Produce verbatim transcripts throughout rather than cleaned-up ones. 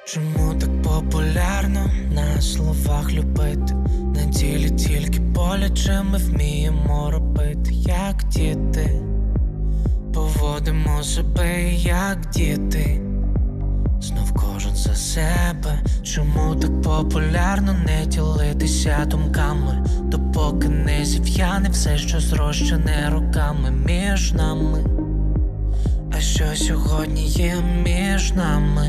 Чому так популярно на словах любити? На ділі тільки боляче ми вміємо робити, як діти. Поводимо себе, як діти. Знов кожен за себе. Чому так популярно не ділитися думками, допоки не зів'яне все, що зрощене роками між нами? А що сьогодні є між нами?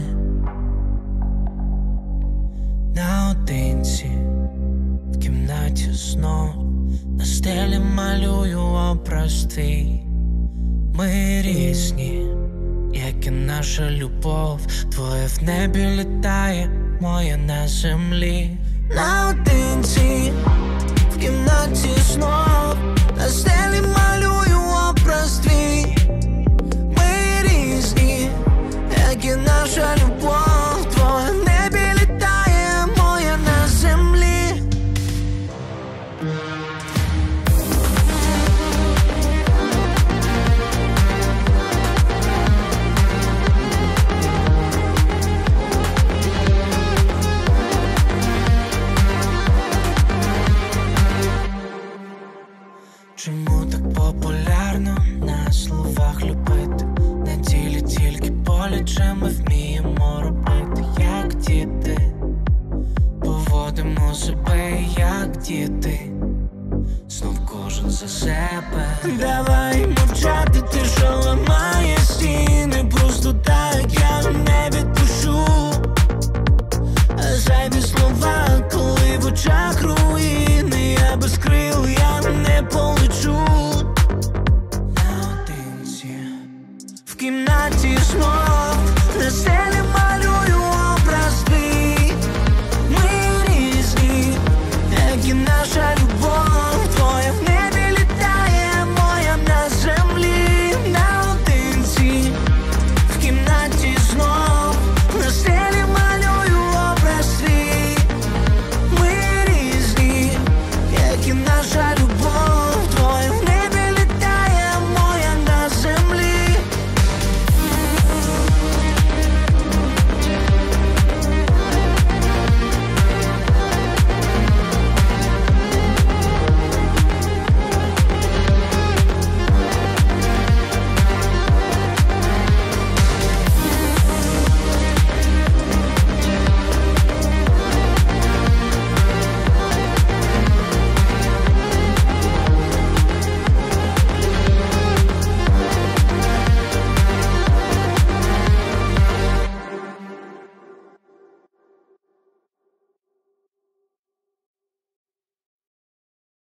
Наодинці в кімнаті знов на стелі малюю образ твій. Ми різні, як і наша любов. Твоє в небі літає, моя на землі. Наодинці в кімнаті знов на стелі малюю образ твій.